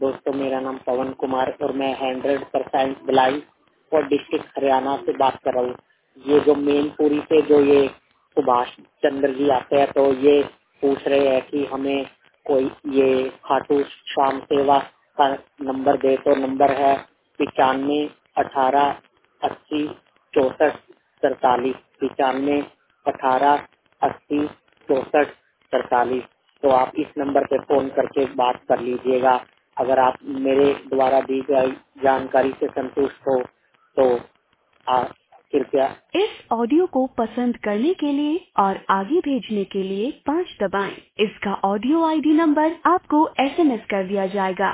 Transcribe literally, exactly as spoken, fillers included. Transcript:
दोस्तों, मेरा नाम पवन कुमार और मैं हंड्रेड परसेंट बिलाई और डिस्ट्रिक्ट हरियाणा से बात कर रहा हूँ। ये जो मेनपुरी से जो ये सुभाष चंद्र जी आते हैं, तो ये पूछ रहे हैं कि हमें कोई ये खाटू श्याम सेवा का नंबर दे। तो नंबर है पिचानवे अठारह अस्सी चौसठ सैतालीस, पिचानवे अठारह अस्सी चौसठ सैतालीस। तो आप इस नंबर पे फोन करके बात कर लीजिएगा। अगर आप मेरे द्वारा दी गई जानकारी से संतुष्ट हो तो आप कृपया इस ऑडियो को पसंद करने के लिए और आगे भेजने के लिए पाँच दबाएं। इसका ऑडियो आईडी नंबर आपको एसएमएस कर दिया जाएगा।